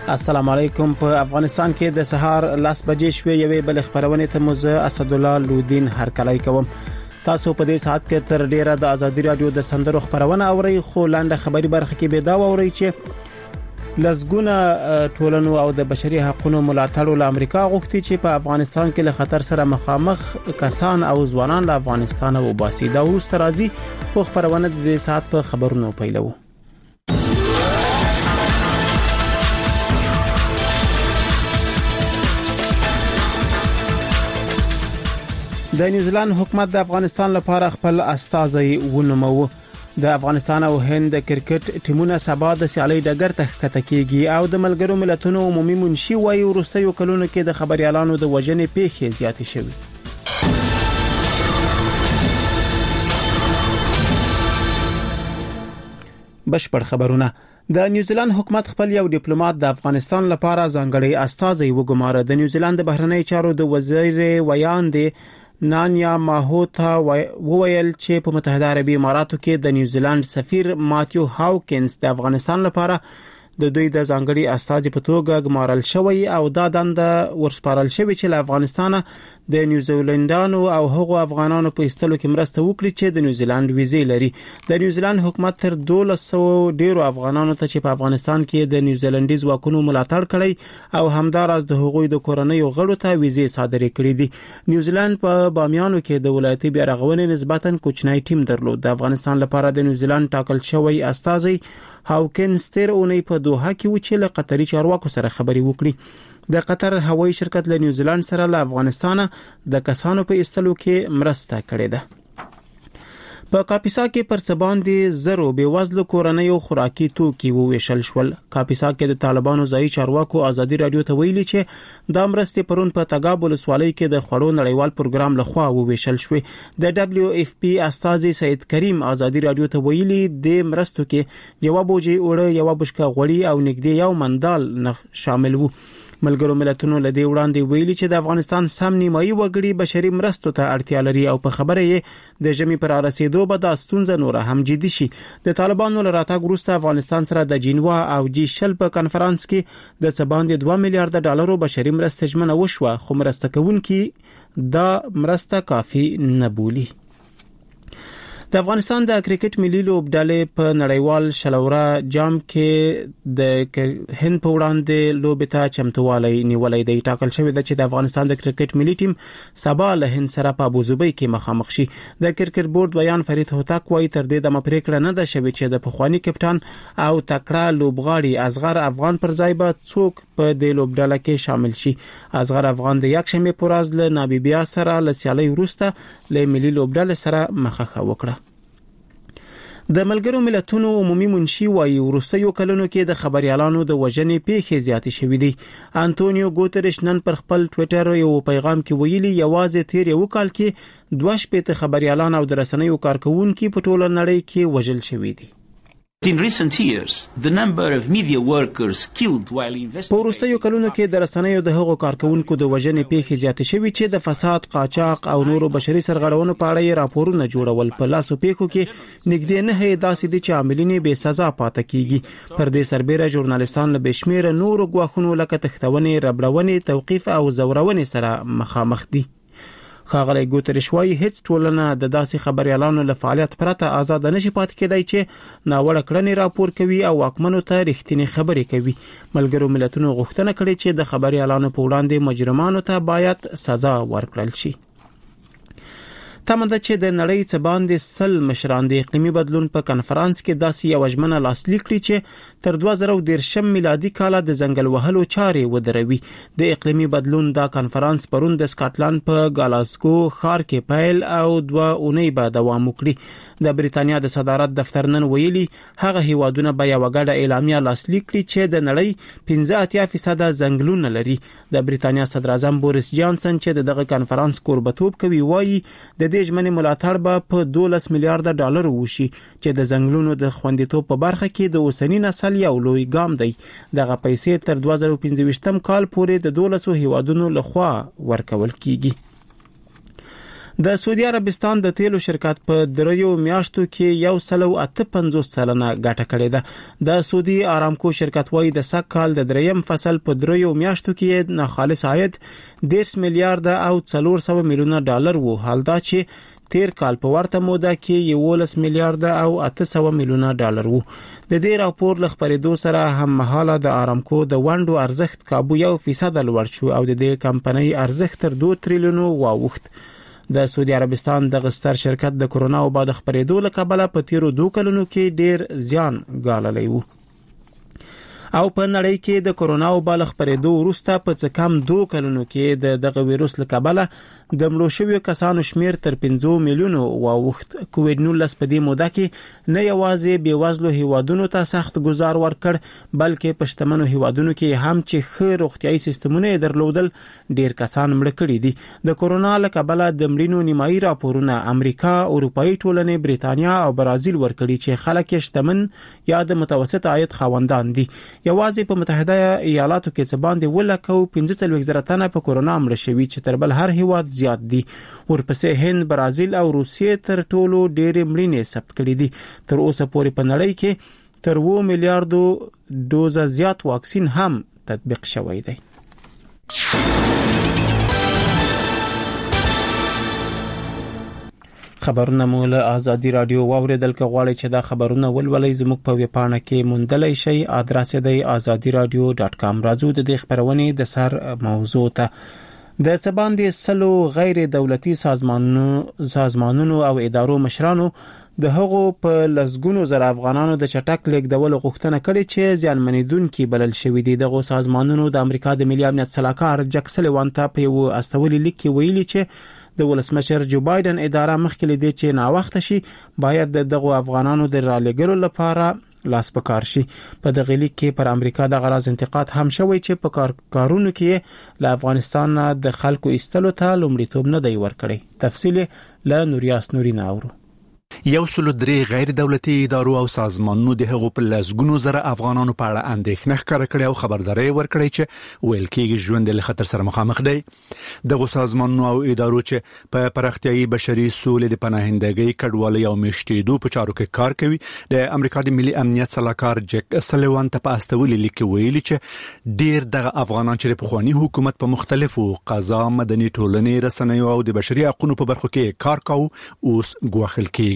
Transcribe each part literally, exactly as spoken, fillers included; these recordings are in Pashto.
السلام علیکم. په افغانستان کې د سهار لاس بجې شوې یوې بل خبرونه ته مزه اسد الله لودین هرکلی کوم. تاسو په دې ساعت کې تر ډیره د ازادي رادیو د سندرو خبرونه اورئ، خو لاندې خبري برخه کې به دا اورئ چې لزګونه ټولنو او د بشري حقوقو ملاتړ له امریکا غوښتي چې په افغانستان کې له خطر سره مخامخ کسان او ځوانان له افغانستان وباسي. دا وروسته راځي، خو خبرونه د دې ساعت په خبرونو پیلو. د نیوزیلند حکومت د افغانستان لپاره خپل استازي ونومو. د افغانستان او هند کرکټ ټیمونه سبا د سیالي ډګر ته ښکته کیږي او د ملګرو ملتونو عمومي منشي وايي وروستیو کلونو کې د خبريالانو د وژنې پیښې زیاتې شوې. بشپړ خبرونه. د نیوزیلند حکومت خپل یو ډیپلوماټ د افغانستان لپاره ځانګړی استازي وګماره. د نیوزیلند د بهرنی چارو د وزیر ویاندې نانیا ماهوتا وویل چې په متحده عربی اماراتو کې د نیوزیلند سفیر ماتیو هاوکینز د افغانستان لپاره د دوی د ځانګړي استازي په توګه ګمارل شوی او دا دنده ورسپارل شوی چې له افغانستان د نیوزیلندانو او هغو افغانانو په ایستلو کې مرسته وکړي چې د نیوزیلند ویزې لري. د نیوزیلند حکومت تر دولس سوه ډیرو افغانانو ته چې په افغانستان کې د نیوزیلندي ځواکونو ملاتړ کړی او همداراز د هغوی د کورنۍ غړو ته ویزې صادرې کړې دي. نیوزیلند په بامیانو کې د ولایتي بیارغونې نسبتاً کوچنی ټیم درلود. د افغانستان لپاره د نیوزیلند ټاکل شوی استازي هاوکینز تیر اونۍ په دوحه کې و چې له قطري چارواکو سره خبري وکړي. د قطر هوایي شرکت له نیوزیلند سره له افغانستان د کسانو په ایستلو کې مرسته کړې ده. په کاپیسا کې پر څباندې زرو بېوزلو کورنیو خوراکي توکي وویشل شول. کاپیسا کې د طالبانو ځایي چارواکو ازادي رادیو ته ویلي چې د مرستې پرون په تګاب ولسوالۍ کې د خوړو نړیوال پروګرام لخوا وویشل شوې. د دبليو اف پی استازي سید کریم ازادي رادیو ته ویلي د مرستو کې یو بوجي اوړه، یو بشکه غوړي او نږدې یو مندال نه شامل وو. ملګرو ملتونو له دې وړاندې ویلي چې د افغانستان سم نیمایي وګړي بشري مرستو ته اړتیا لري او په خبره یې د ژمي پر رسیدو به د ستونزه نور هم جدي شي. د طالبانو له راتګ وروسته افغانستان سره د جنیوا او جی شل په کانفرنس کې د څباندې دوه میلیارډ ډالرو بشري مرسته ژمنه وشوه، خو مرسته کوونکي دا مرسته کافي نه بولي. د افغانستان د کرکټ ملي لوبډلې په نړیوال شلوره جام کې د هند په وړاندې لوبې ته چمتووالی نیولای دی. ټاکل شوی دی چې د افغانستان د کرکټ ملي ټیم سبا له هند سره په ابوظبي کې مخامخ شي. د کرکټ بورډ بیان فرید هوتک وايي تر دې د مپریکړه نه ده شوی چې د پخوانی کپټان او تکړه لوبغاړي اصغر افغان پر ځای به څوک په دې لوبډله کې شامل شي. اصغر افغان د یک شنبه پر ورځ له نامبیا سره له سیالي وروسته له ملي لوبډله سره مخه وکړه. د ملګرو ملتونو عمومي منشي وايي وروستیو کلونو کې د خبريالانو د وژنې پیښې زیاتې شوې دي. انټونیو ګوتریش نن پر خپل ټوئیټر یو پیغام کې ویلي یوازې تیر یو کال کې دوه شپږ خبريالان او د رسنیو کارکونکو په ټوله نړۍ کې وژل شوي دي. In recent years, the number of media workers killed while investigating. په وروستیو کلونو کې د رسنیو د هغو کارکونکو د وژنې پیښې زیاتې شوې چې د فساد، قاچاق او نورو بشري سرغړونو په اړه یې راپورونه جوړول. په لاسو پیښو کې نږدې نه هي داسې دي چې عاملین بې سزا پاتې کیږي. پر دې سربېره ژورنالیستان له بشمیره نورو ګواښونو لکه تښتونې، ربړونې، توقيف او زورونې سره مخامخ دي. خاغلی ګوتریش وايي هیڅ ټولنه د داسې خبريالانو له فعالیت پرته آزاد نشي پاتې کېدای چې ناوړه کړنې راپور کوي او واکمنو ته رښتینی خبرې کوي. ملګرو ملتونو غوښتنه کړې چې د خبريالانو په وړاندې مجرمانو ته باید سزا ورکړل شي. تمنده چې د نړۍ څخه باندې سل مشران د اقلیمي بدلون په کانفرنس کې داسې یو ژمنه لاسلیک کړي چې تر دوه زره دېرش میلادي کال د ځنګل وهلو چارې ودروي. د اقلیمي بدلون دا کانفرنس پرون د سکاټلند په ګلاسکو ښار کې پیل او دوه اونۍ به دوام وکړي. د بریتانیا د صدارت دفتر نن ویلي هغه هیوادونه به یو غړ اعلامیه لاسلیک کړي چې د نړۍ پنځه اتیا فیصد ځنګلونه لري. د بریتانیا صدر اعظم بوریس جانسن چې دغه کانفرنس کوربتوب کوي وایي د دې ژمنې ملاتړ به په دولس میلیارډ ډالر وشي چې د ځنګلونو د خوندیتوب په برخه کې د اوسنی نسل یو لوی ګام دی. دغه پیسې تر دوه زره پنځه ویشتم کال پورې د دولسو هیوادونو لخوا ورکول کیږي. د سعودي عربستان د تیلو شرکت په دریو میاشتو کې یو سل او اته پنځوس سلنه ګټه کړې ده. د سعودي آرامکو شرکت وايي د سږ کال د دریم فصل په دریو میاشتو کې ناخالص عاید دېرش میلیارډ او څلور سوه میلیونه ډالر وو، حال دا چې تیر کال په ورته موده کې یولس میلیارډ او اته سوه میلیونه ډالر وو. د دې راپور له خبرېدو سره هم مهاله د آرامکو د ونډو ارزښت کابو یو فیصد لوړ شو او د دې کمپنۍ ارزښت تر دوه تریلیونو واوښت. د سعودي عربستان د غستر شرکت د کرونا او بعد خبرېدو له کبله په تیرو دوه کلونو کې ډیر زیان ګاللی وو. او په نړۍ کې د کرونا او بل خبرېدو وروسته په څه کم دوه کلونو کې د دغه وایروس له کبله د مړو شویو کسانو شمیر تر پنځه میلیونو واوښت. کووډ نولس په دې موده کې نه یوازې بېوزلو هیوادونو ته سخت گزار ورکړ بلکې په شتمنو هیوادونو کې هم چې ښه روغتیايي سیستمونه درلودل ډیر کسان مړه کړي دي. د کرونا له کبله د مړینو نیمایي راپورونه امریکا، اروپאי ټولنې، بریتانیا او برازیل ورکړي چې خلک یې شتمن یا د متوسط عاید خاوندان دي. یوازې په متحده ایالاتو کې څه باندې ولکه او پنځه څلوېښت زره تنه په کرونا مړه شوي چې تر بل هر هیواد زیات دي. ورپسې هند، برازیل او روسیې تر ټولو ډېرې مړینې ثبت کړي دي. تر اوسه پورې په نړۍ کې تر اووه میلیارډو ډوزه زیات واکسین هم تطبیق شوی دی. خبرونه مو له آزادی رادیو واوریدل. که غواړئ چې دا خبرونه ولولئ زموږ په ویب پاڼه کې موندلای شئ. ادرس دی آزادی رادیو ډاټ کام. راځو د دې خبرونې د سر موضوع ته. د څه باندې سلو غیر دولتي سازمانونو سازمانونو او ادارو مشرانو د هغو په لسګونو زر افغانانو د چټک لیږدولو غوښتنه کړې چې زیانمنېدونکي بلل شوي دي. دغو سازمانونو د امریکا د ملي امنیت سلاکار جک سلیوان ته په یو استولي لیک کې ویلي چې د ولسمشر جو بایدن اداره مخکې لدی چې ناوخته شي باید دغه افغانانو د رالېږلو لپاره لاس پکار شي. په دغه لیک کې پر امریکا د غراض انتقاد هم شوی چې په کار کارونو کې له افغانستان د خلکو ایستلو ته لومړیتوب نه دی ورکړی. تفصیل له نوریاس نورین اورو. یو سلو درې غیر دولتي ادارو او سازمانونو د هغو په لسګونو زره افغانانو په اړه اندېښنه ښکاره کړې او خبرداري ورکړې چې ویل کېږي ژوند له خطر سره مخامخ دی. دغه سازمانونو او ادارو چې په پراختیايي بشري سولې د پناهندګۍ کډوالۍ او میشتېدو په چارو کې کار کوي د امریکا د ملي امنیت سلاکار جک سلیوان ته په استولي لیک ویلي چې ډیر دغه افغانان چې په خواني حکومت په مختلفو قضا، مدني ټولنې، رسنیو او د بشري حقوقو په برخو کې کار کوي اوس ګواښل کېږي.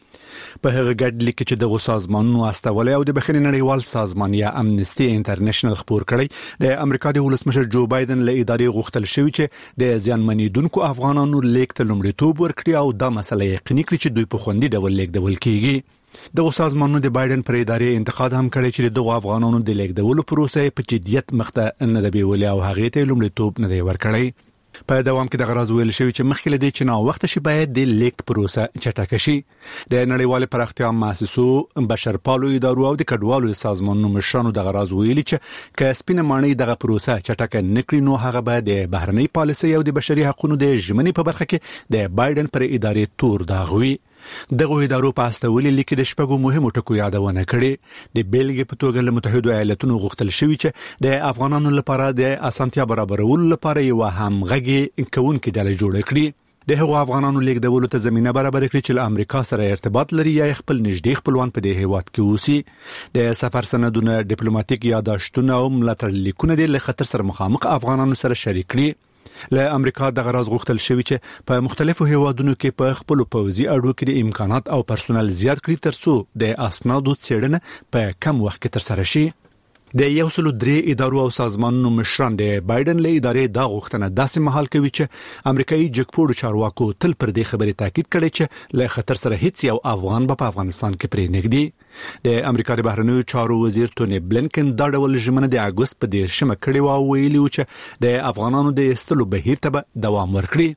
په هغه ګډ لیک چې دغه سازمانونو استولي او د بخښنې نړیوال سازمان یا امنستي انټرنیشنل خبر کړی د امریکا د ولسمشر جو بایدن له ادارې غوښتل شوی چې د زیانمنېدونکو افغانانو لیک ته لومړیتوب ورکړي او دا مسله یقیني کړي چې دوی په خوندي ډول لیږدول کیږي. دغه سازمانونو د بایدن پر ادارې انتقاد هم کړی چې دغه افغانانو د لیږدولو پروسه په جديت مخته نه دی بیولې او هغه ته لومړیتوب نه دی ورکړی. په دوام کې د غراض ویل شوی چې مخکې لدی چې نو وخت شي باید د لیک پروسه چټکه شي. د نړیوال پراختیا مؤسسو، بشرپالو ادارو او د کډوالو سازمانونو مشرانو د غراض ویلي چې که سپینه مانی دغه پروسه چټکه نکړي نو هغه به د بهرنۍ پالیسي او د بشري حقوقو د ژمنې په برخه کې د بایدن پر ادارې تور داغوي. دغه ادارو په استولي لیک د شپږو مهمو ټکو یادونه کړې. د بیلګې په توګه له متحده ایالاتونو غوښتل شوی چې د افغانانو لپاره د اسانتیا برابرولو لپاره یو همغږي کوونکې ډله جوړه کړي. د هغو افغانانو لیږدولو ته زمينه برابر کړي چې له امریکا سره ارتباط لري یا خپل نږدې خپلوان په دې هیواد کې اوسي. د سفر سندونه، ډیپلوماټیک یاداشتونه او ملاتړ لیکونه د خطر سره مخامخ افغانانو سره شریک کړي. له امریکا د غراض غوښتل شوی چې په مختلفو هیوادونو کې په خپل پوځي اړو کې د امکانات او پرسونل زیات کړي ترڅو د اسنادو څېړنه په کم وخت کې ترسره شي. د یو سلو درې ادارو او سازمانونو مشران د بایدن له ادارې دا غوښتنه داسې مهال کوي چې امریکایي جګپوړو چارواکو تل پر دې خبرې تاکید کړی چې له خطر سره هیڅ یو افغان به په افغانستان کې پرې نږدې. د امریکا د بهرنیو چارو وزیر ټونی بلنکن دا ډول ژمنه د اګوست په دیرشمه کړې و او ویلي چې د افغانانو د ایستلو بهیر ته به دوام ورکړي.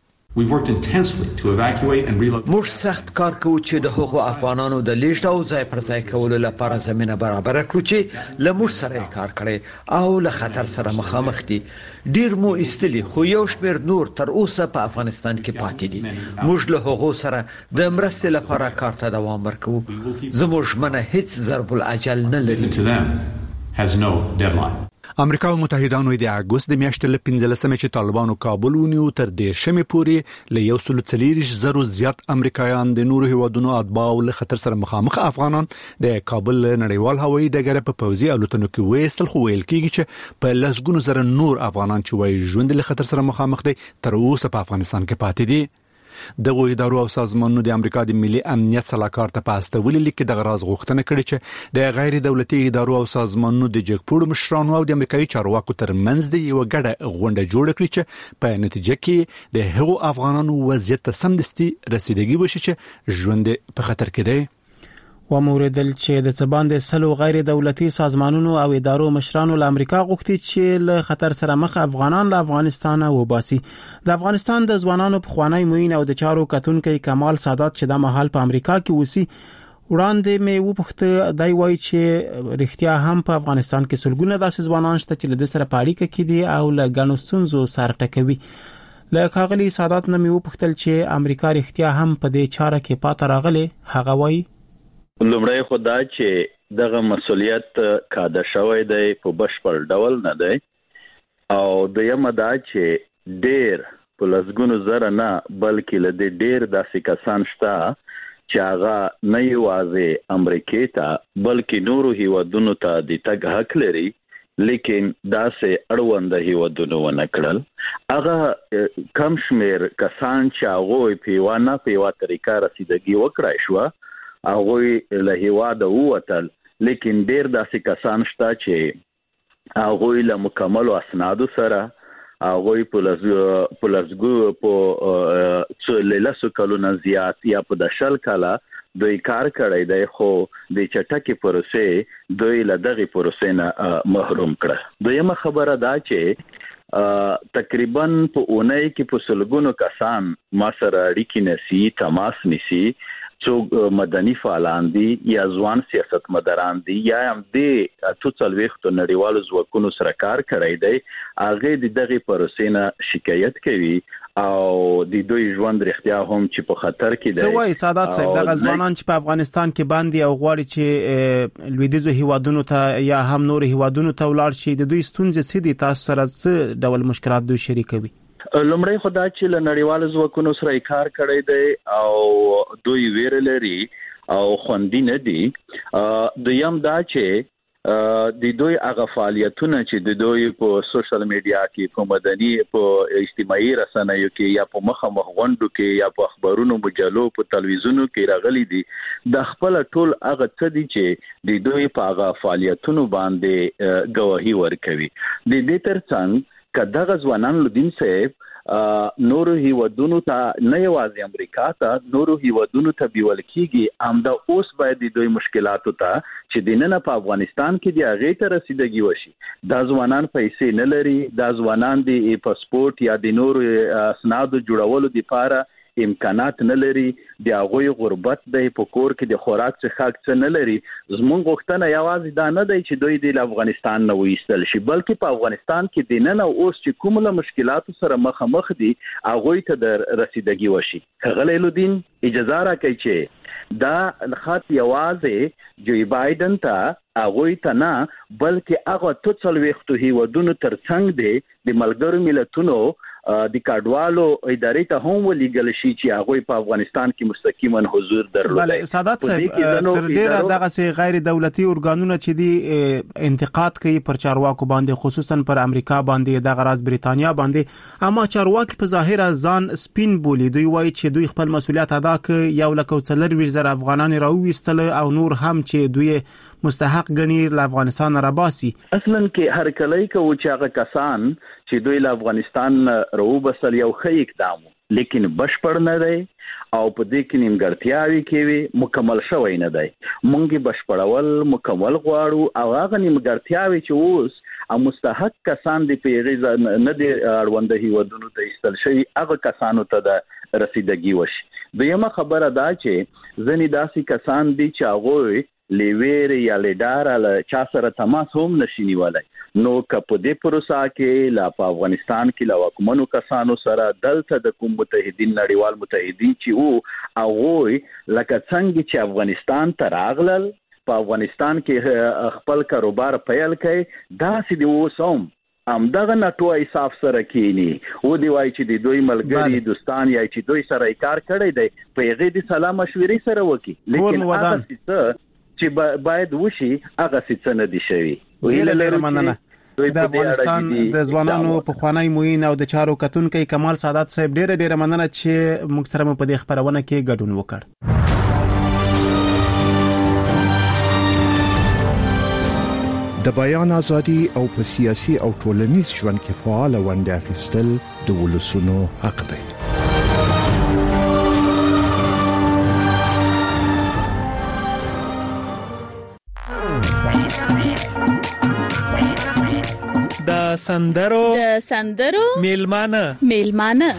موږ سخت کار کوو چې د حقوق افغانانو د لیږد او ځای پر ځای کولو لپاره زمينه برابر کړو چې له موږ سره کار کړي او له خطر سره مخامخ دي. ډیر مو استلی خو یو شمیر نور تر اوسه په افغانستان کې پاتې دي. موږ له حقوق سره د مرستې لپاره کار ته دوام ورکوو. زموږ منه هیڅ ضرب الاجل نه لري. امریکا او متحدانو د اگست د میاشتې ل پنځلسمې چې طالبانو کابل ونیو تر دې شمه پوري له یو سل څلوریش زرو زیات امریکایان د نورو هیوادونو اتباع له خطر سره مخامخ افغانان د کابل نړیوال هوایي ډګر په پوځي الوتنو کې وېستل خو ویل کېږي چې په لسګونو زره نور افغانان چې وایي ژوند له خطر سره مخامخ دي تر اوسه په افغانستان کې پاتې دي. دغه ادارو او سازمانونو د امریکا د ملي امنیت صلاحکار ته پاسته ولې لیک د غراز غوښتنه کړې چې د غیر دولتي ادارو او سازمانونو د جګپوړو مشرانو او د امریکایي چارواکو ترمنځ د یو ګډه غونډه جوړه کړې چې په نتیجه کې د هغو افغانانو وضعیت ته سمدستي رسیدګي وشي چې ژوند په خطر کې دی. و موردل چې د څبان د سلو غیر دولتي سازمانونو او ادارو مشرانو له امریکا غوښتي چې له خطر سره مخ افغانان له افغانستان وباسي. د افغانستان د ځوانانو په خوانی موین او د چارو کتونکو کمال سادات چې د محل په امریکا کې وسی وړاندې مې وپوښته دای وای چې رښتیا هم په افغانستان کې سلګونه داسې ځوانان شته چې له سره پاړیکه کې دي او له غنو سنزو سره ټکوي. له کاغلی سادات نه مې وپوښتل چې امریکا رښتیا هم په دې چاره کې پات راغله. هغه وای لومړی خدا چې دغه مسولیت کاده شوی دی په بشپړ ډول نه دی او دویمه دا چې ډیر په لسګونو زره نه بلکې له دې ډیر داسې کسان شته چې هغه نه یوازې امریکې ته بلکې نورو هیوادونو ته د تګ حق لري لیکن داسې اړوند هیوادونو ونه کړل. هغه کم شمیر کسان چې هغه په یوه نه په یوه طریقه رسیدګي وکړای شو هغه له هیواده ووتل لیکن ډیر داسې کسان شته چې هغه له مکمل اسنادو سره هغه په لزګو په څلورلسو کلونو زیات یا په دشل کاله دوی کار کړی دی خو د چټکي پروسې دوی له دغه پروسې نه محروم کړه. دویمه خبره دا چې تقریبا په اونۍ کې په سلګونو کسان ما سره اړیکې نسی تماس نسی څوک مدني فعالان دي یا ځوان سیاستمداران دي یا هم د توڅلويختو نړیوالو ځواکونو سره کار کړی دی هغه د دغه پروسې نه شکایت کوي او د دوی ژوند رښتیا هم چې په خطر کې دی. سوای سادات صاحب د غزبانان چې په افغانستان کې باندې او غواړي چې لویدیزو هیوادونو ته یا هم نور هیوادونو ته ولاړ شي د دوی ستونزې څه دي تاسو سره څه ډول مشکلات دوی شریکوي؟ لومړی خدا چې له نړیوالو ځواکونو سره کار کړی دی او دوی ویره لري او خوندي نه دي. دویم دا چې د دوی هغه فعالیتونه چې د دوی په سوشل میډیا کې په مدني په اجتماعي رسنیو کې یا په مخامخ غونډو کې یا په خبرونو مجلو په تلویزیونو کې راغلي دي د خپل ټول هغه څه دي چې د دوی په هغه فعالیتونو باندې گواهی ورکوي. د دې ترڅنګ کداغه ځوانان لدین صاحب نورو هیوادونو ته نه یوازې امریکا ته نورو هیوادونو ته بیول کیږي امدا اوس باید د دوی مشکلاتو ته چې د نن په افغانستان کې د هغه ته رسیدګي وشي. دا ځوانان پیسې نه لري دا ځوانان د پاسپورت یا د نورو اسنادو جوړولو لپاره امکانات نه لري د هغه غربت د په کور کې د خوراک څخه څه نه لري. زموږ غوښتنه یوازې دا نه دی چې دوی د افغانستان نه وېستل شي بلکې په افغانستان کې د نن او اوس چې کومه مشکلاتو سره مخامخ دي هغه ته د رسیدګي وشي. غلی لودین اجازه راکړي چې دا خط یوازې جو بایدن ته هغه ته نه بلکې هغه توڅلويختو هیوادونو ترڅنګ دی د ملګرو ملتونو د کډوالو ادارې ته هم ولېګل شي چې هغه په افغانستان کې مستقیما حضور درلود. بله سادات صاحب تر ډیره دغه سي غیر دولتي ارګانونه چې دي انتقاد کوي پر چارواکو باندې خصوصا پر امریکا باندې د غراز بریتانیا باندې اما چارواکي په ظاهر ځان سپین بولی دوی وایي چې دوی خپل مسولیت ادا کوي یو لکه څلور زره افغانان راوېستل او نور هم چې دوی مستحق غنی له افغانستان را باسي. اصلا کې هر کله کو چې هغه کسان چې دوی له افغانستان راوبسل یو ښه اقدام لیکن بشپړ نه دی او په دې کې نیمګړتیاوي کوي مکمل شوی نه دی. مونږ بشپړول مکمل غواړو او هغه نیمګړتیاوي چې اوس او مستحق کسان دی پیغه نه دی اړوند هیوادونو ته ایستل شي هغه کسانو ته د رسیدګي وشي. دویمه خبره دا چې ځنې داسې کسان دي چې هغه لیویر یا لیدار له چا سره تماس هم نشي نیولای نو کپ دې پروسا کې لا په افغانستان کې لا حکومتونو کسانو سره دلته د کوم متحدین نړیوال متحدین چې وو هغه لکه څنګه چې افغانستان ته راغلل په افغانستان کې خپل کاروبار پیل کړي دا سې د وسوم ام دغه نټو ایصاف سره کینی او دی وای چې د دوی ملګری دوستان یا چې دوی سره کار کړی دی په هغه د سلام مشورې سره وکي لیکن هغه څه چې باید وشي هغه څه نه دي شوی ویل لري مننه د افغانستان د ځوانانو په خوانی موین او د چارو کتونکو کمال سعادت صاحب ډیره ډیره مننه چې موږ سره په دې خبرونه کې ګډون وکړ. د بیان ازادي او په سیاسي او ټولنیز ژوند کې فعال ونډه اخیستل د ولسونو حق دی. د سندرو د سندرو میلمانه میلمانه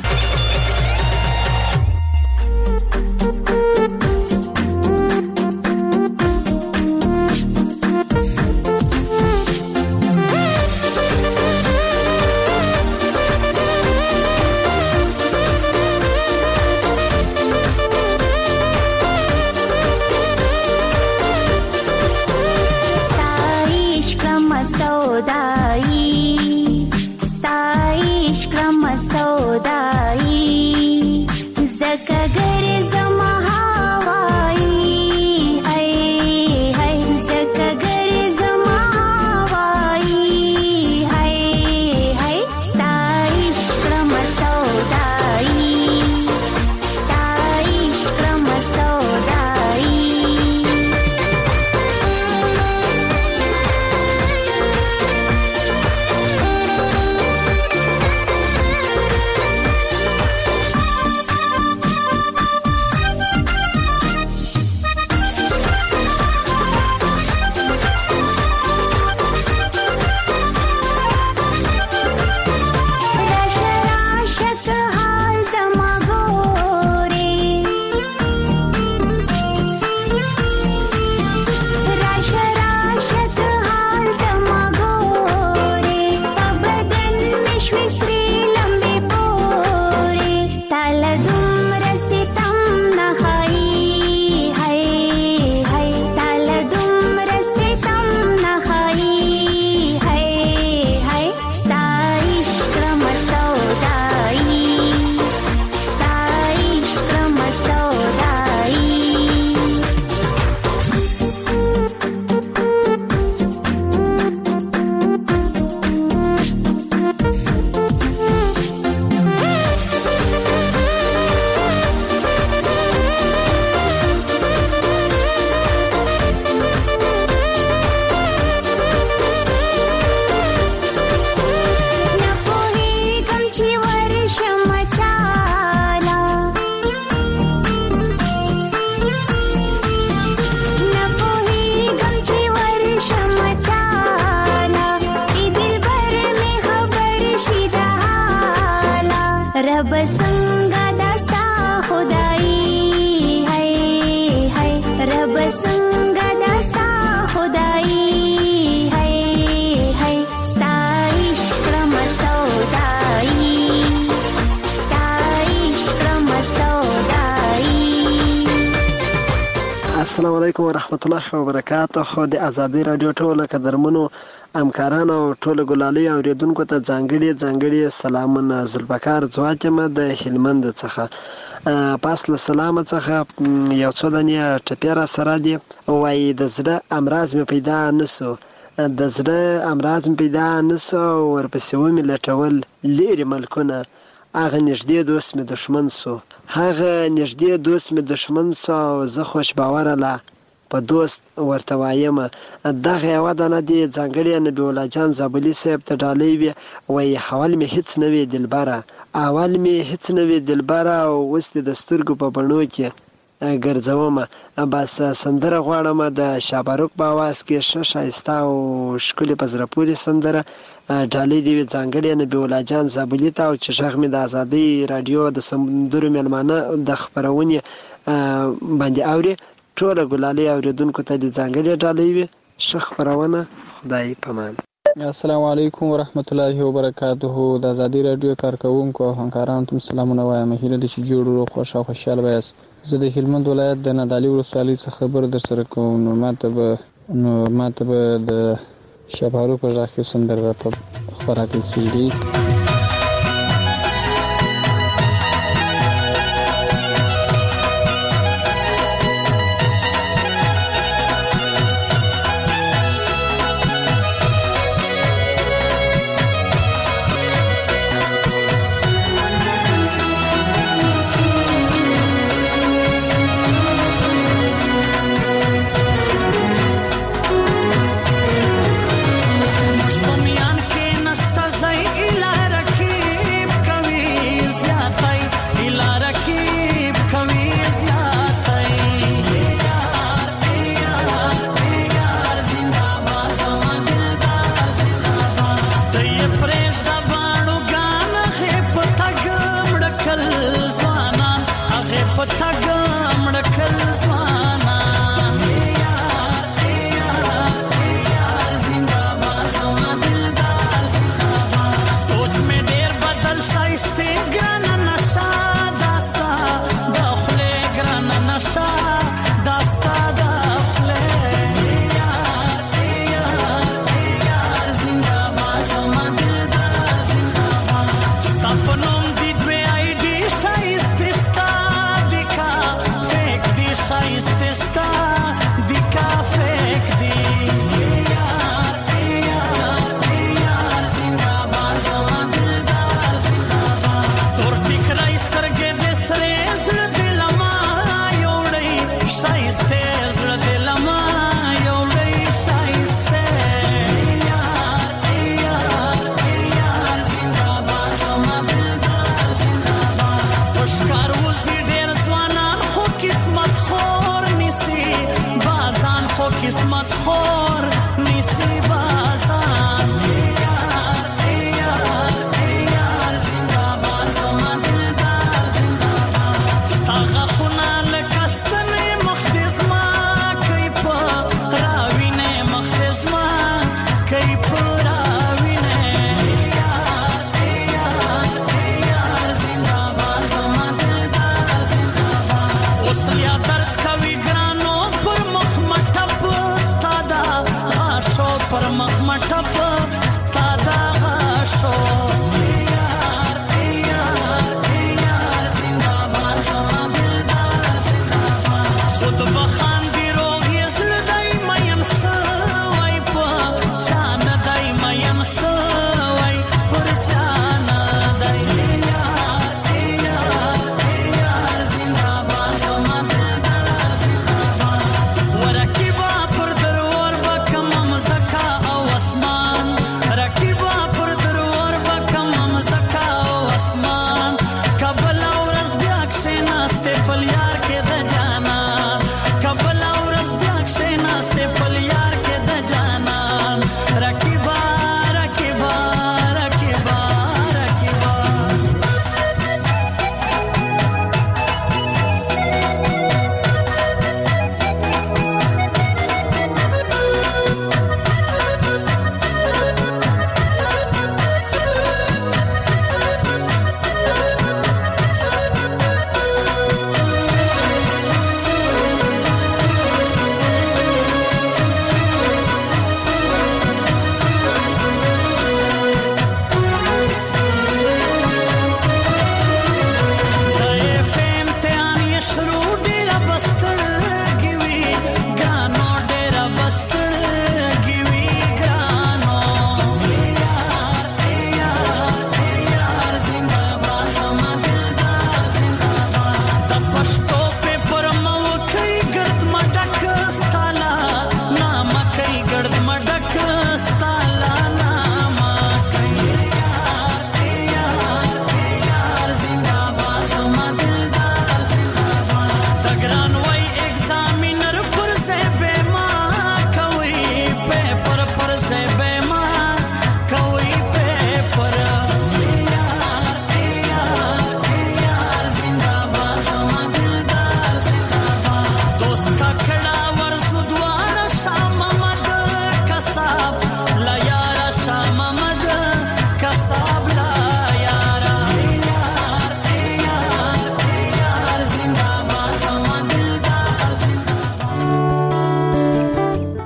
السلام علیکم ورحمت الله وبرکاته. خو د ازادي رادیو ټول قدرمنو همکارانو او ټول ګلالي اوریدونکو ته ځانګړي ځانګړي سلامونه. ذوالفقار ځواکمه د هلمند څخه پاسله سلام څخه یو څو دنیا ټپیرا سره دی وای د زړه امراض مې پیدا نسو د زړه امراض مې پیدا نسو ورپسې ومې لټول لري ملکونه هغه نږدې دوست مې دشمن سو هغه نږدې دوست مې دشمن سو زه خوش باور لا په دوست ورته وایم دغه یو د نه دی ځانګړی نبی الله جان زابلی صاحب ته ډالۍ وی وای حوال مې هیڅ نه وی دلبره اول مې هیڅ نه وی دلبره او وست د سترګو په بڼو کې ګرځوم بس سندره غواړم د شاباروک په आवाज کې ش شایسته او شکل په زرپوري سندره ډالۍ دی ځانګړی نبی الله جان زابلی ته او چې شغ مې د ازادي رادیو د سندرو ملمانه د خبرونې باندې اوري ټول ګلالي اوریدونکو ته د ځانګړي ډالۍ وي شخ خبرونه خدای پامان. السلام علیکم ورحمت الله وبرکاته. د ازادي رادیو کارکونکو او همکارانو ته سلامونه وایم. هیله ده چې جوړ او خوش او خوشاله وایاست. زه د هلمند ولایت د نادعلي ولسوالۍ څخه خبر در سره کوم. نو ماته به نو ماته به د شبهارو په ځای کې سندره په خوراک سیدي.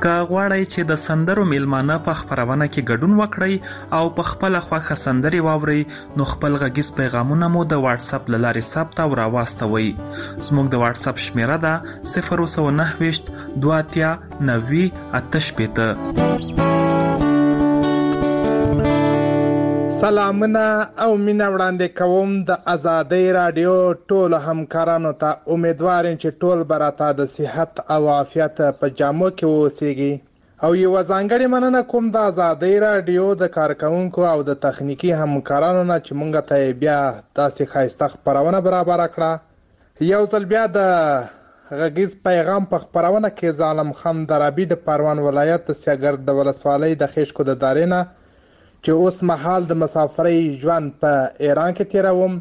که غواړئ چې د سندرو میلمانه په خپرونه کې ګډون وکړئ او په خپله خوښه سندرې واورئ نو خپل غږیز پیغامونه مو د واتس اپ له لارې ثبت او راواستوئ. زموږ د واتس اپ شمیره ده صفر اووه نهه ویشت دوه اتیا نوي اته شپېته. سلامونه او مینه وړاندې کوم د ازادۍ رادیو ټولو همکارانو ته. امیدوارم چې ټول به راته د صحت او عافیت په جامو کې واوسیږي او یوه ځانګړې مننه کوم د ازادۍ رادیو د کارکوونکو او د تخنیکي همکارانو نه چې مونږ ته بیا داسې ښایسته خپرونه برابره کړه. یو ځل بیا د غږیز پیغام په خپرونه کې ظالم خان درابي د پروان ولایت د سیاګرد د ولسوالۍ د خیشکو د دارې نه چې اوس مهال د مسافرۍ ژوند په ایران کې تیروم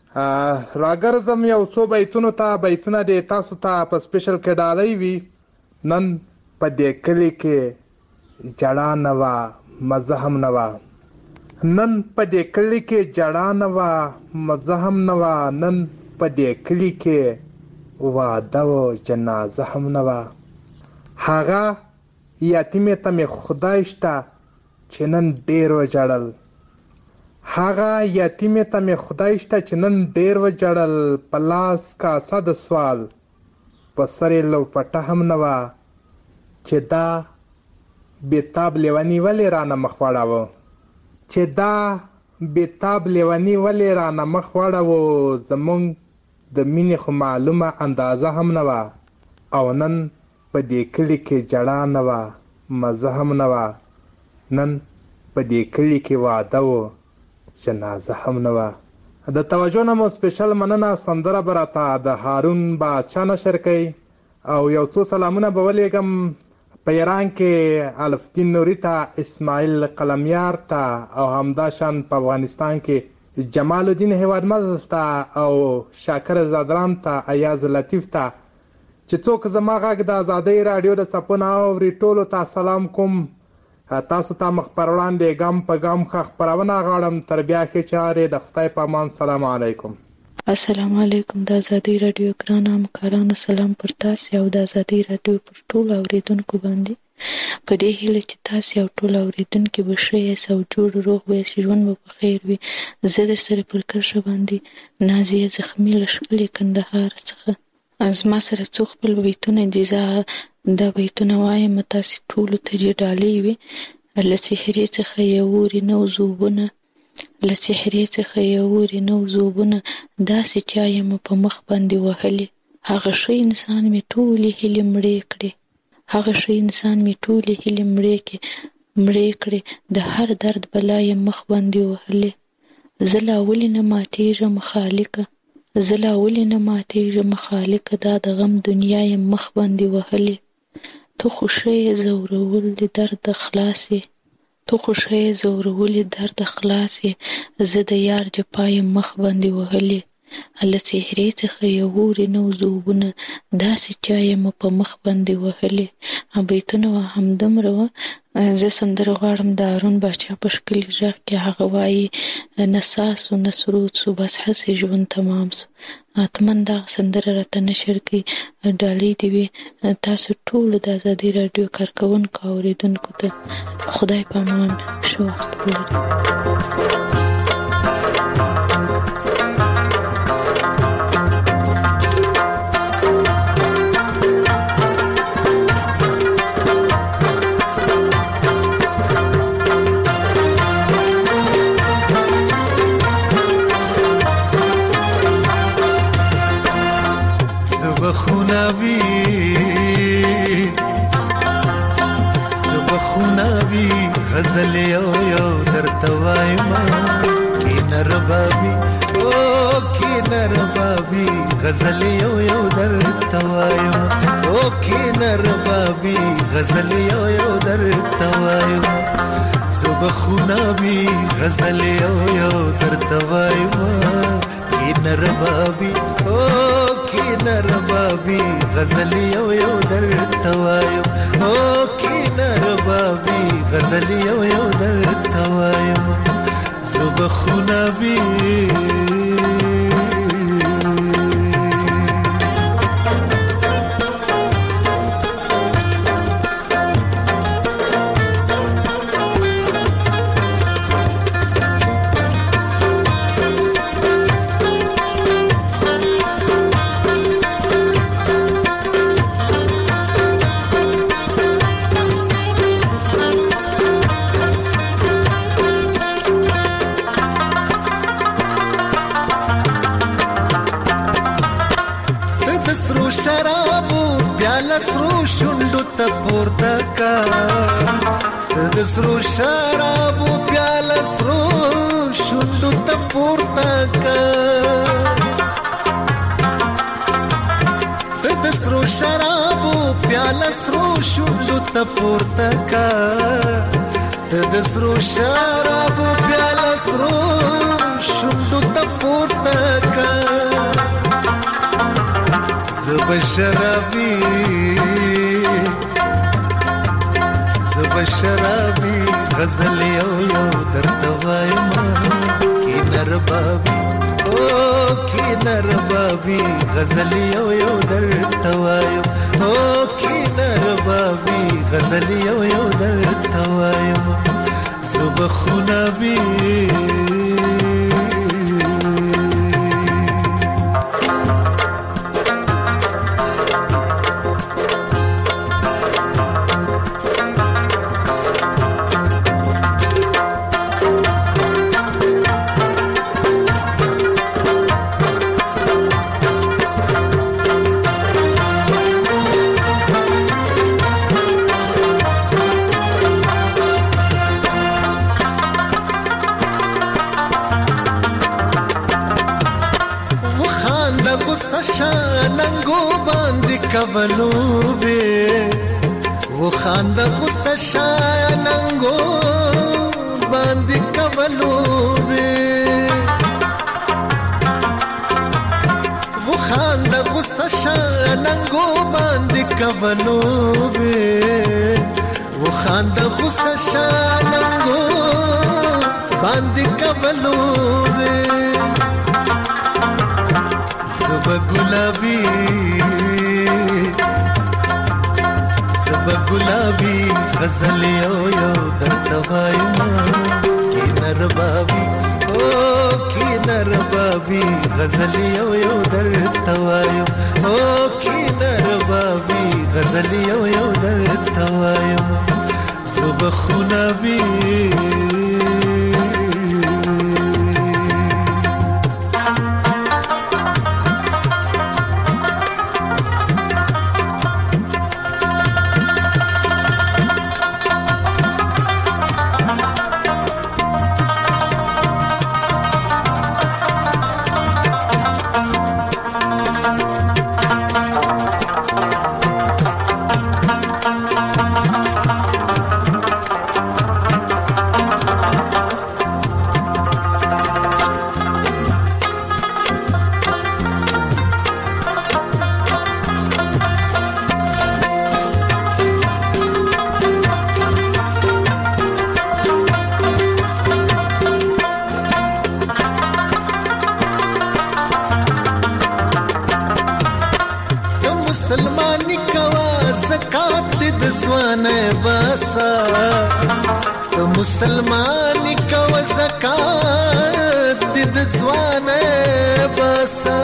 راګرځم یو څو بیتونو ته. بیتونه دې تاسو ته په سپیشل کې ډالۍ وي. نن په دې کلي کې جړا نه وه مزه هم نه وه، نن په دې کلي کې جړا نه وه مزه هم نه وه، نن په دې کلي کې واده و جنازه هم نه وه. هغه یتیمې ته مې خدای شته چې نن ډېر وجړل، هغه یتیمې ته مې خدای شته چې نن ډېر وجړل، په لاس کاسه د سوال په سر یې لوپټه هم نه وه، چې دا بېتاب لیوني ولې رانه مخ واړاوه، چې دا بېتاب لیوني ولې رانه مخ واړاوه. زمونږ د مینې خو معلومه اندازه هم نه وه او نن په دې کلي کې جړا نه وه مزه هم نه وه، نن په دې کلي کې واده و جنازه هم نه وه. د توجه نه مو سپیشل مننه. سندره به راته د هارون بادشاه نشر کوي او یو څو سلامونه به ولیږم په ایران کې الفدین نوري ته، اسماعیل قلمیار ته او همداشان په افغانستان کې جمال الدین هیوادمل ته او شاکر زادران ته، ایاز لطیف ته چې څوک زما غږ د ازادۍ راډیو د څپو نه اوري ټولو ته سلام کوم. تاسو ته مخ پر وړاندې ګام په ګام ښه خپرونه غواړم. تر بیا ښې چارې د خدای په امان. سلام علیکم. السلام علیکم. د ازادۍ راډیو ګران همکارانو سلام پر تاسې او د ازادۍ راډیو پر ټولو اوریدونکو باندې. په دې هیله چې تاسې او ټول اوریدونکي به ښه یاست او جوړ روغ به یاست، ژوند به په خیر وي. زه در سره پر کرښه باندې نازیه زخمي له ښکلي کندهار څخه. زما سره څو خپل بیتونه دي، زه دا بیتونه وایم تاسې ټولو ته دې ډالۍ وي. له څهرې څخه یې اوري نو زوبونه، له څهرې څخه یې اوري نو زوبونه، داسې چا یم په مخ باندې وهلې. هغه ښه انسان مې ټولې هیلې مړې کړې، هغه ښه انسان مې ټولې هیلې مړې کړې، د هر درد بلا یې مخ باندې وهلې. زه لا ولې نه ماتېږم خالقه، زه لا ولې نه ماتېږم خالقه، دا د غم دنیا یې مخ باندې وهلې. ته خو ښه یې ځورول د درد خلاص یې، ته خو ښه یې ځورول د درد خلاص یې، زه د یار جفا یې مخ باندې وهلې. له څهرې څخه یې اوري نو زوبونه، داسې چا یم په مخ باندې وهلې. بیتونه همدومره وه. زه سندره غواړم د هارون باچا په ښکلي غږ کې. هغه وایي نه ساس و نه سرود سو، بس هسې ژوند تمام سو. حتمن دغه سندره راته نشر کړي. ډالۍ دې وي تاسو ټولو د ازادۍ راډیو کارکوونکو او اورېدونکو ته. خدای په امان. ښه وخت ولرئ. خوناوی زبخوناوی غزل یو یو درته وایم کی نربابی او کی نربابی غزل یو یو درته وایم او کی نربابی غزل یو یو درته وایم زبخوناوی غزل یو یو درته وایم کی نربابی او کی نربابی غزل یو یو درته وایم او کی نربابی غزل یو یو درته وایم زبخونابی شرابو پیاله سرو شونډو ته پورته کا د سرو شرابو پیاله سرو شونډو ته پورته کا د سرو شرابو پیاله سرو شونډو ته پورته کا د سرو شرابو پیاله سرو شونډو ته پورته کا زب شرابي زب شرابي غزل یو یو درته وایم کینر بابي او کینر بابي غزل یو یو درته وایم او کینر بابي غزل یو یو درته وایم زب خونابي کولو به و خانده غصه شاننگو باندې کولو به و خانده غصه شاننگو باندې کولو به و خانده غصه شاننگو باندې کولو به زب گلابی گلابی غزل یو یو درته وایم کینر بابي او کینر بابي غزل یو یو درته وایم او کینر بابي غزل یو یو درته وایم زب خونابي مسلمانی کو زکات د ځوانه باسا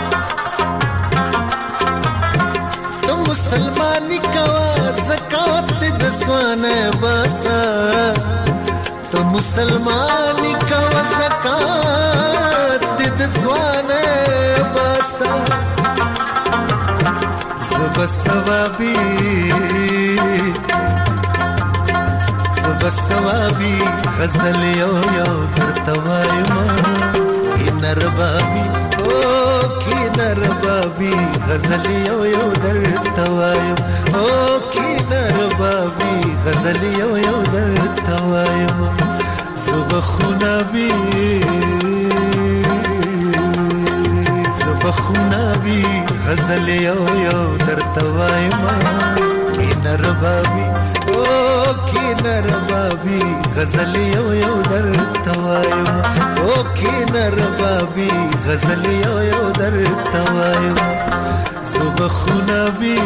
تو مسلمانی کو زکات د ځوانه باسا تو مسلمانی کو زکات د ځوانه باسا زب ثوابي بسوابي غزل یو یو درته وایم کینر بابي او کینر بابي غزل یو یو درته وایم او کینر بابي غزل یو یو درته وایم زب خونابي زب خونابي غزل یو یو درته وایم کینر بابي او کینر بابي غزل یو یو درته وایم او کینر بابي غزل یو یو درته وایم زب خونابي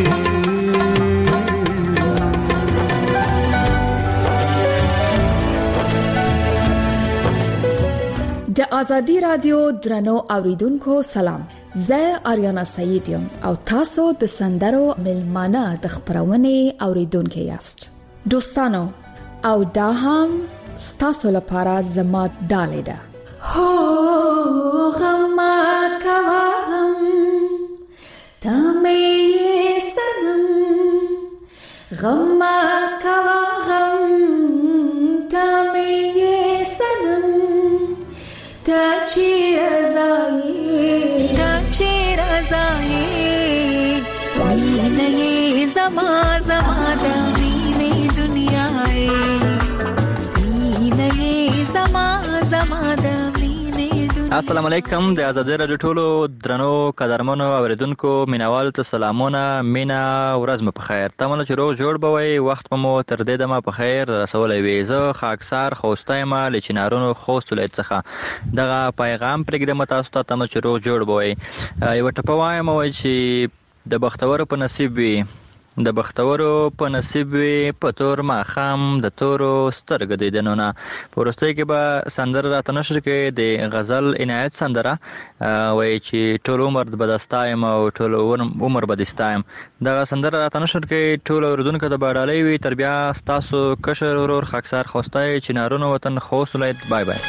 د ازادي رادیو درنو اوریدونکو سلام، زه آریانا سعید یم او تاسو د سندرو ملمانه د خبرونه اوریدونکو یاست. دوستانو او دا هم ستاسو لپاره زما ډالې ده. هو غم کوا غم تامي سنم غما كوا غم تامي سنم تاچی رضایی تاچی رضایی مینه زما زما د مینه دنیاي مینه زما زما د السلام علیکم د آزادۍ رادیو ټولو درنو قدرمنو اوریدونکو مینوالو ته سلامونه مینا ورځ مو په خیر تمنه چې روغ جوړ بوي وخت په مو تر دې دمه په خیر رسولې وي زه خاکسار خوستایم لچنارونو خوست ولایت څخه دغه پیغام پرېږدم تاسو ته تمنه چې روغ جوړ بوي یو ټپه وایم وای چې د بختور په نصیب وي د بختورو په نصیب وي په تور ماښام د تورو سترګو دیدنونه په وروستۍ کې به سندره راته نشر کې د غزل عنایت سندره وایي چې ټول عمر به د ستایم او ټول عمر به د ستایم دغه سندره راته نشر کې ټول اورېدونکو ته به ډالۍ وي تر بیا ستاسو کشر ورور خاکسار خوستی چنارونو وطن خوست ولایت بای بای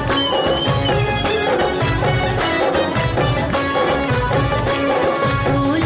Oh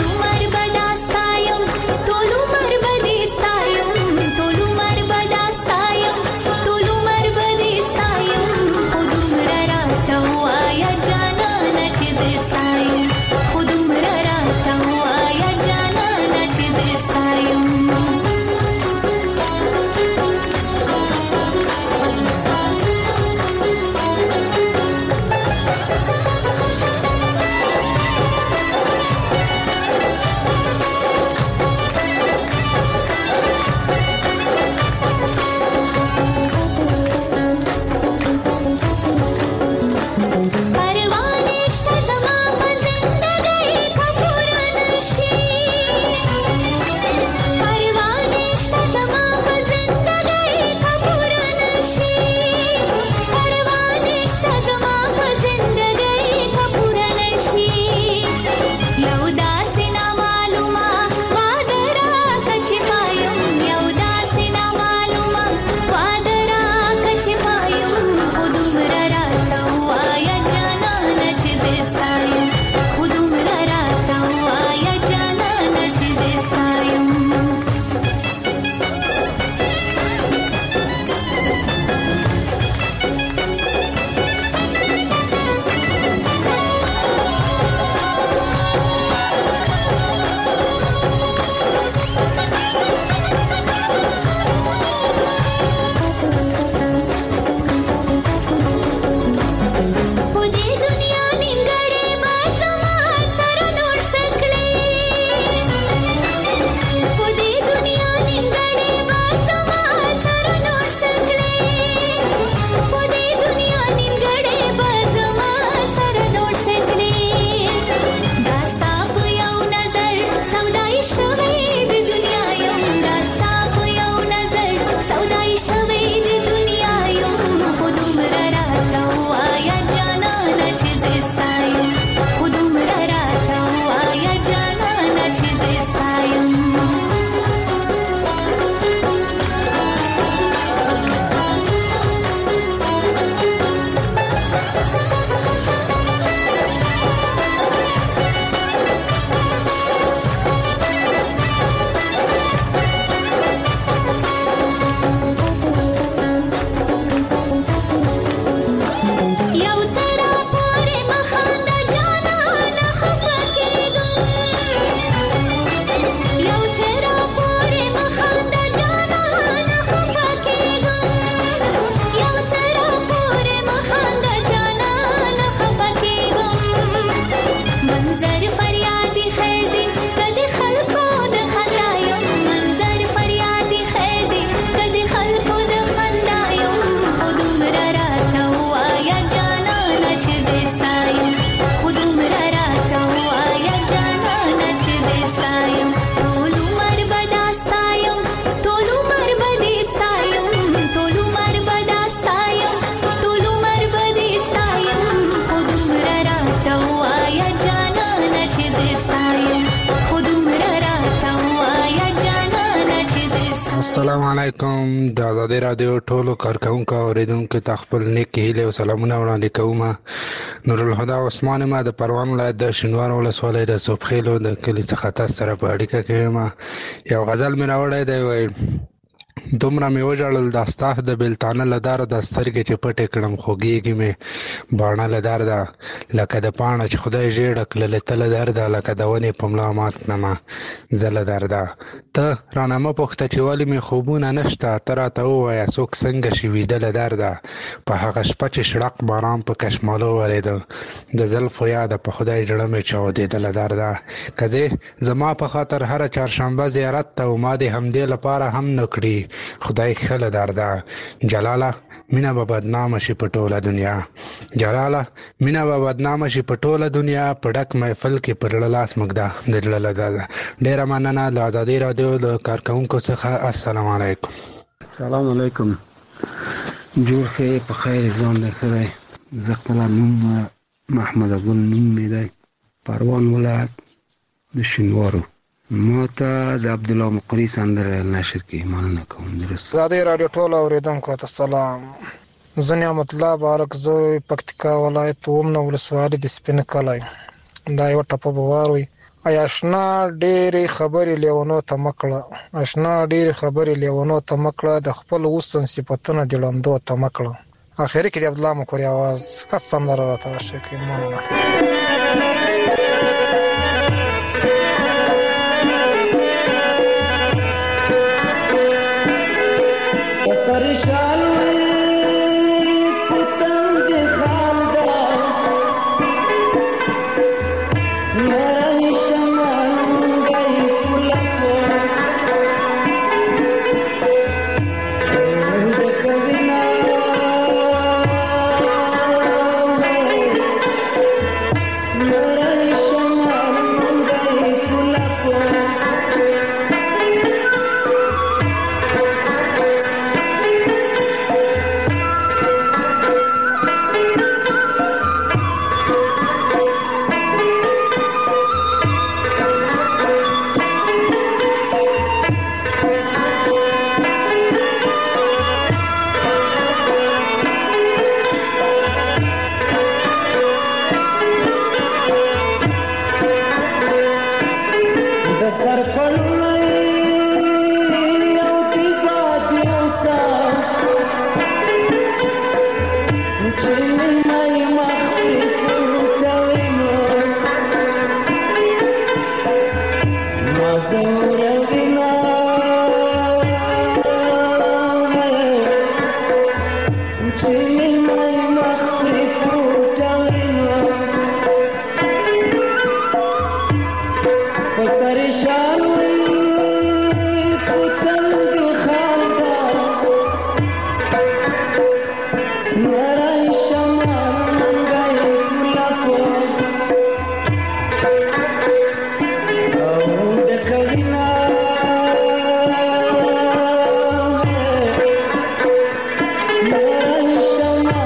السلام علیکم د آزادۍ رادیو ټولو کارکونکو او اوریدونکو ته خپل نیک هیلې او سلامونه وړاندې کوم. نور الهدى عثمان ما د پروان ولایت د شینوار ولسوالۍ د صوبخیلو د کلي څخه تاسو سره په اړیکه کې یم. یو غزل مې راوړی دی، وایي دومره مې وژړل د ستا د بېلتانه له درده، سترګې چې پټې کړم خوږېږي مې باڼه له درده، لکه د پاڼه چې خدای ژېړه کړله ته له درده، لکه د ونې په ملا مات کړمه زه له درده. ته رانه مه پوښته چې ولې مې خوبونه نشته، ته راته ووایه څوک څنګه شي ویده له درده. په هغه شپه چې شړق باران په کشمالو ورېده، د زلفو یاده په خدای زړه مې چاودېده له درده. که ځې زما په خاطر هره چهارشنبه زیارت ته، ما دې همدې لپاره هم نه کړي خدای ښه له درده. جلاله مینه به بدنامه شي په ټوله دنیا، جلاله مینه به بدنامه شي په ټوله دنیا، په ډک محفل کې پر زړه لاس مږده د زړه له درده. ډېره مننه د ازادۍ راډیو د کارکوونکو څخه. السلام علیکم. سلام علیکم. جوړ ښه په خیر ځان دی ښه دی. زه خپله نوم محمد ګل نوم مې دی، پروان ولایت د شینوارو. ما ته د عبدالله مقری سندره نشر کې مننه کوم. درست آزادۍ راډیو ټول اوریدونکو ته سلام. زه نعمت الله بارک زوی پکتیکا ولایت اومنه ولسوالۍ د سپین کلی. دا یو ټپه به واروي: ای اشنا ډېرې خبرې لیونو ته مه کړه، اشنا ډېرې خبرې لیونو ته مه کړه، د خپل حسن صفتونه د ړندو ته مه کړه. اخري کې د عبدالله مقری اواز ښه سندره راته راشي کوي. مننه. Shama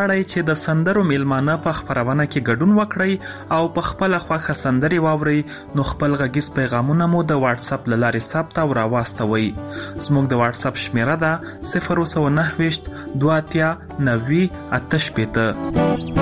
لاړئ چې د سندرو میلمانه په خبرونه کې ګډون وکړئ او په خپل خوښه سندري واوري نو خپل غږیز پیغامونه مو د واتس اپ لارې ثبت او راواستوي. زموږ د واتس اپ شمیره ده صفر سو نهه ویشت دوه اتیا نوي اته شپېته.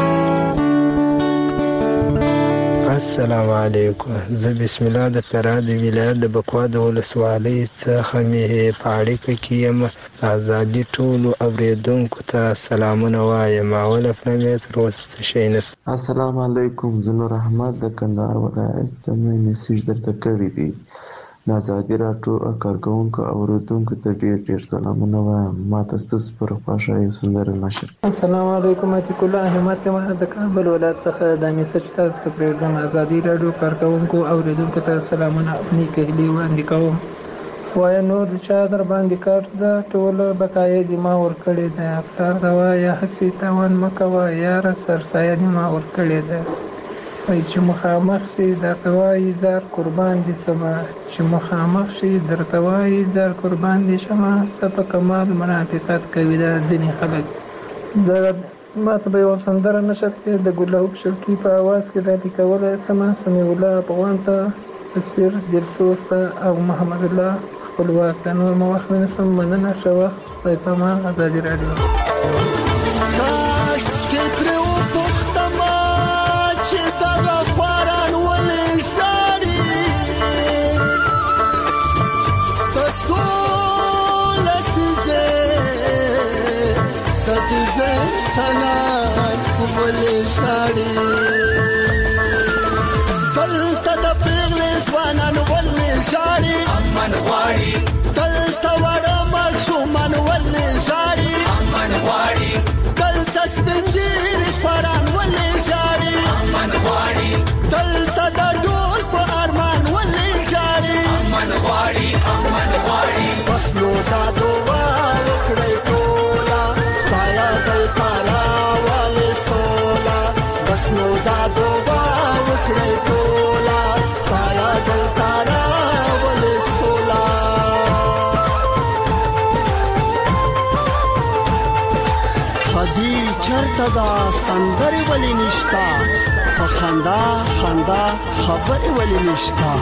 السلام علیکم. زه بسم الله د فراه د ولایت د بکوا د ولسوالۍ څخه مې په اړیکه کې یم. ازادي ټولو اوریدونکو ته سلامونه وایم. اول افلامې تر اوسه څه شی نشته. السلام علیکم. زه نور احمد د کندهار ولایت ته مې میسیج درته کړی دی. د ازادي راډیو کارکوونکو اوریدونکو ته ډیر ډیر سلامونه وایم. ما ته ستاسو پر خوښه یو سندره نشر. السلام علیکم. اتیک الله احمد ته د کابل ولایت څخه د میسج تاسو ته پرېږدم. ازادي راډیو کارکوونکو اوریدونکو ته سلامونه نیکه هیلې وړاندې کوم. وایه نور د چا در باندې کار ده ټوله بقایې دې ما ورکړې ده. افطار ته وایه هسې تاوان مه کوه یاره سرسایه دې ما ورکړې ده. وایي چې مخامخ شي درته وایي زار قربان دې سمه چې مخامخ شي درته وایي زار قربان دې شمه. څه په کمال منافقت کوي دا ځینې خلک. د ما ته به یوه سندره نشر کړې د ګلاب شلکي په اواز کې دا لیکولی سمه. سمیع الله افغان ته بصیر دلسوز ته او محمد الله خپلواک ته. نور مو وخت ونیسم. مننه. ښه وخت. خدای پامان. ازادي راډیو. دلته د پیغلې ځوانان ولې ژاړي امن غواړي. دلته وړه ماشومان ولې ژاړي امن غواړي. دلته سپین ږیري خواران ولې ژاړي امن غواړي. دلته د ډول په ارمان ولې ژاړي امن غواړي امن غواړي. بس نو دا دعا وکړئ ټوله خدایه دلته راولې سوله. بس نو دا دعا وکړئ ټوله خدایه دلته راولې سوله. خدي چرته دا سندرې ولې نشته په خندا خندا خبرې ولې نشته.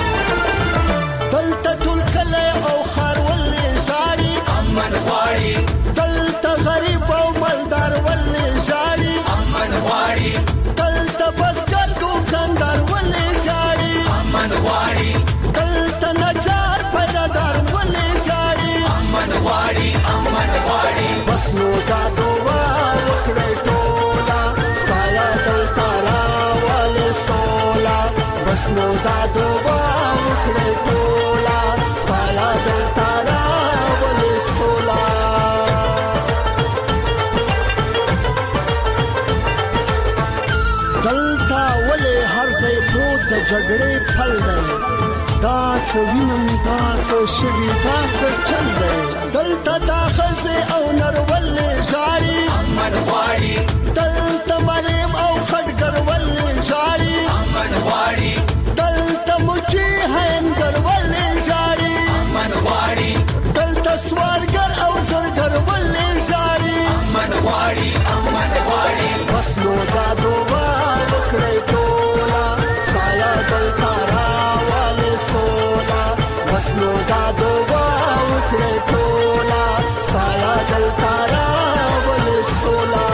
دلته ټول کلی او ښار ولې ژاړي امن غواړي. دلته غریب او مالدار ولې ژاړي امن غواړي. دلته بزګر دوکاندار ولې ژاړي امن غواړي. دلته نجار پیدادار ولې ژاړي امن غواړي امن غواړي. بس نو دا دعا وکړئ ټوله خدایه دلته راولې سوله. بس نو دا دعا وکړئ ټوله خدایه دلته راولې سوله. دلته ولې هر ځای پروت د جګړې پل دی. دا څه وینم دا څه شوي دا څه چل دی. دلته دا ښځې او نر ولې ژاړي امن غواړي. دلته مریم او خټګر ولې ژاړي امن غواړي. دلته مچي هینګر ولې ژاړي امن غواړي. دلته سوالګر او زرګر ولې ژاړي امن غواړي امن غواړي. بس نو دا دعا وکړئ ټوله خدایه دلته راولې سوله. بس نو دا دعا وکړئ ټوله خدایه دلته راولې سوله.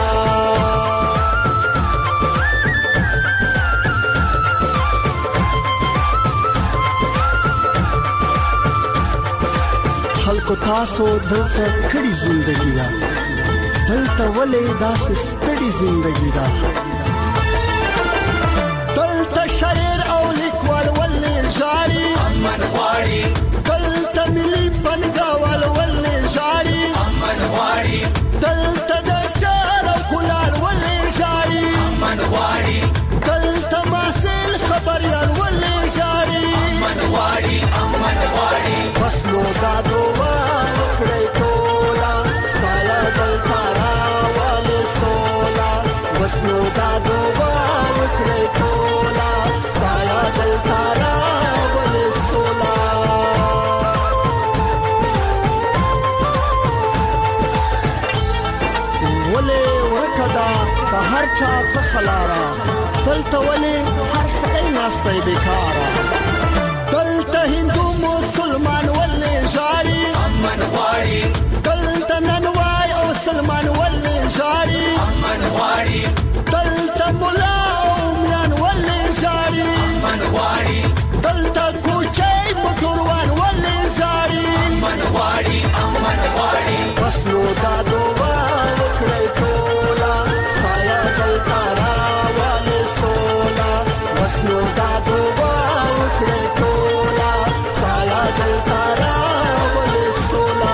خلکو تاسو دلته کړي زندگی ده. دلته ولې داسې ستړي زندگی ده. دلته شاعر او لیکوال ولې ژاړي امن غواړي. دلته ملي بنګاوال ولې ژاړي امن غواړي. دلته ډاکټر او کولار ولې ژاړي امن غواړي. دلته محصل خبريال ولې ژاړي امن غواړي امن غواړي. بس نو دا دعا وکړئ ټوله خدایه دلته راولې سوله. بس نو دا چا څه خلارا دلته ولې هر څه ناشته بیکاره دلته هندو مسلمان ولې جاری امن غواړي دلته ننوای او سلمان ولې جاری امن غواړي دلته مولا او میان ولې جاری امن غواړي دلته کوچي پټوروان ولې جاری امن غواړي امن غواړي بس نو دا دوه وکړې ټولا پایا دلته را ولې سولا بس نو دا دوه وکړې ټولا پایا دلته را ولې سولا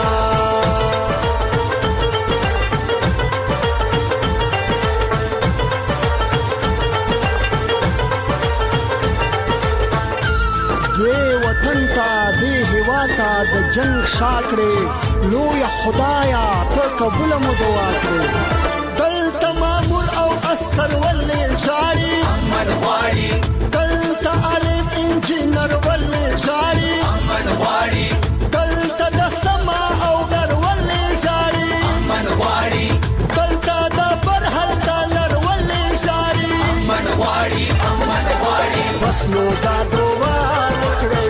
تا د جنگ شاکړې لوی خدایا ته قبول مو دعا کړې دلته مامور او عسكر ولې جاری امن غواړي دلته عالم انجینر ولې جاری امن غواړي دلته د سما او غر ولې جاری امن غواړي دلته د برحل ډالر ولې جاری امن غواړي امن غواړي بس نو دا دوه وکړې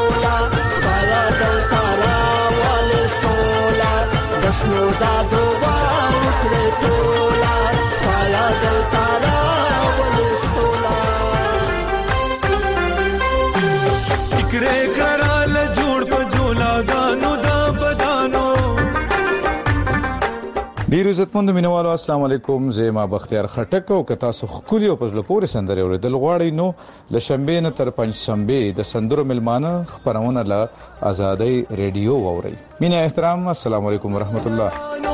بس نو دا دوه وکړې ټولا پایا دلته را ولې سولا فکرې کرال جوړ په جولا غانو دا بدانو ډیر عزتمند مینوالو السلام علیکم زما بختیار خټک او کتا سو خولي او پزله پورې سندره اوریدل غواړي نو ل شنبه نه تر پنځ شنبه د سندرو ملمانه خبرونه ل آزادۍ ریډیو ووري مینه احترام السلام علیکم ورحمت الله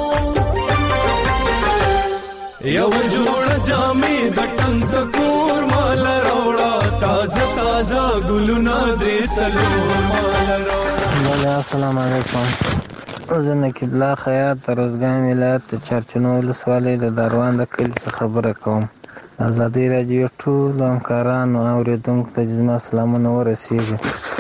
یو جوړ جامې د ټنګ کور مال راوړا تازه تازه ګلونه دې سلور مال راوړا السلام علیکم زه نقیب الله خیاط د روزګان ولایت د چرچنو ولسوالۍ د دروان د کلي څخه خبره کوم آزادۍ راډیو ټول همکارانو او اوریدونکو ته زما سلامونه ورسیږي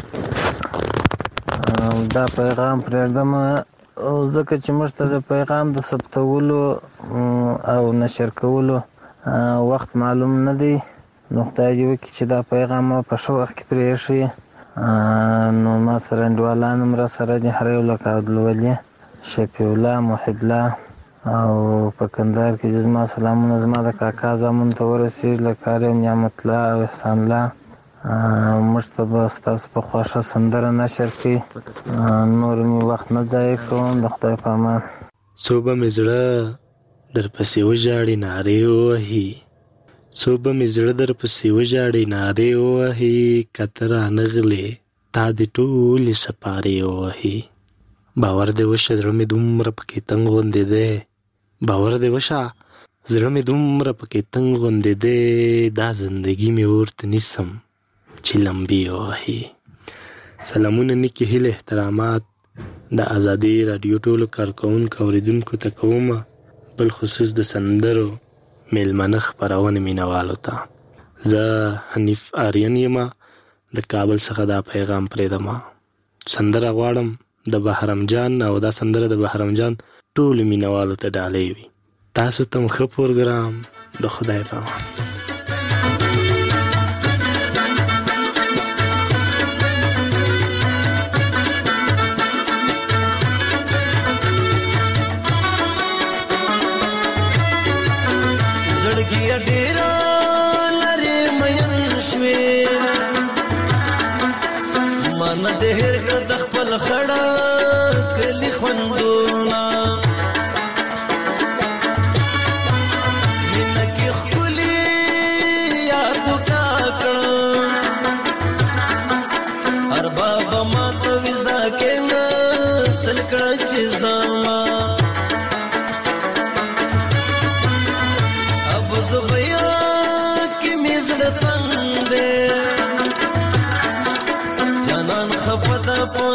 دا پیغام پرېږدم ځکه چې موږ ته د پیغام د ثبتولو او نشر کولو وخت معلوم نه دی نو خدای دې وکړي چې دا پیغام په ښه وخت کې پرېښي نو ما سره انډیوالان هم را سره دي هر یو لکه عبدالولي شفیع الله محب الله او په کندهار کې زما سلامونه زما د کاکا زامن ته ورسېږي لکه هر نعمت الله او احسان الله موږ ته به ستاسو په خوښه سندره نشر کړي نور مې وخت نه ضایع کوم د خدای په امان څو به مې زړه درپسې وژاړي نارې ووهي څو به مې زړه درپسې وژاړي نارې ووهي که ته رانغلې تا دې ټولې سپارې ووهي باور دې وشه زړه مې دومره پکې تنګ غوندې دی باور دې وشه زړه مې دومره پکې تنګ غوندې دی دا زندګي مې ورته نیسم چې لمبې ووهي سلامونه نیکې هیلې احترامات د آزادۍ راډیو ټولو کارکوونکو اورېدونکو ته کومه بالخصوص د سندرو میلمنه خپرونې مینوالو ته زه حنیف آریان یم د کابل څخه دا پیغام پرېږدم سندره غواړم د بهرام جان او دا سندره د بهرام جان ټولو مینوالو ته ډالۍ وي تاسو ته هم ښه پروګرام د خدای په امان زړګي ډېر لري مېن شوي من د هر کړه د خپل خړه کلی خوندونه مینه کې خولي یاد کا کړه ارباب ما ته وزا کې نه سل کړه چې زما جانان خفتا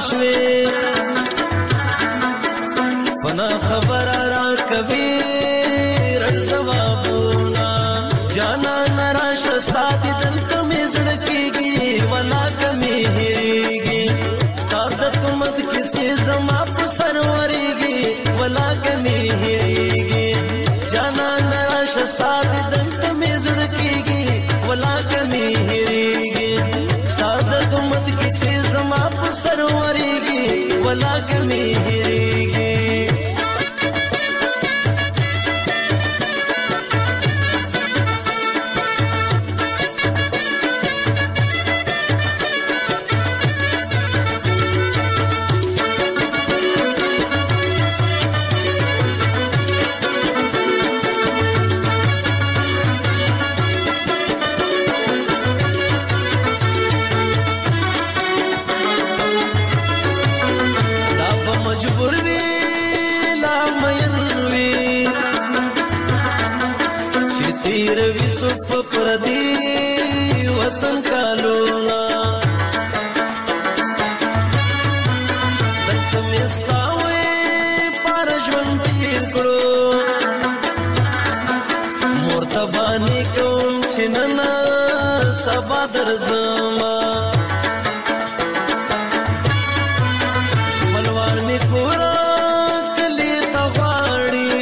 شوي فنا خبر را کوي رړ زوابونه جانا نراش سات دلته مزړ کیږي ولا کمی هریږي ستاد کومد کسي زما په سروريږي ولا کمی هریږي جانا نراش سات دلته مزړ کیږي ولا کمی هریږي ستاد کومد کسي زما په سروريږي ولا کمی هریږي پردی وطن کالونا دلته مسکاوي پر ژوند تیر کړو مرتبانی کوم چې نن سبا درځما ملوار می کورا کلی تغواړي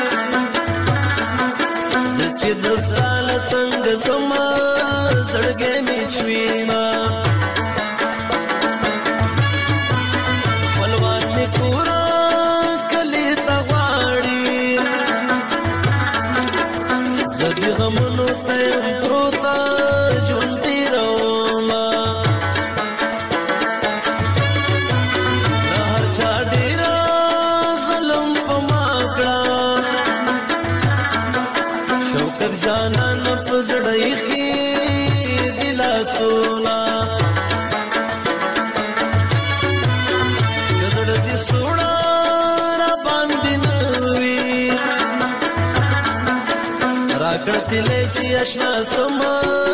زکه دستال څنګه زما زړګې می چوينا ملوار می کورا کلی تغواړي زدي غمونو ته پروتا ژوند تیروما هر چا ډیر ظلم په ما کړه شوکت جانان په زړی کې دلا سونا کډړ دي سونا را باندې نوي راکړتلې چې آشنا سما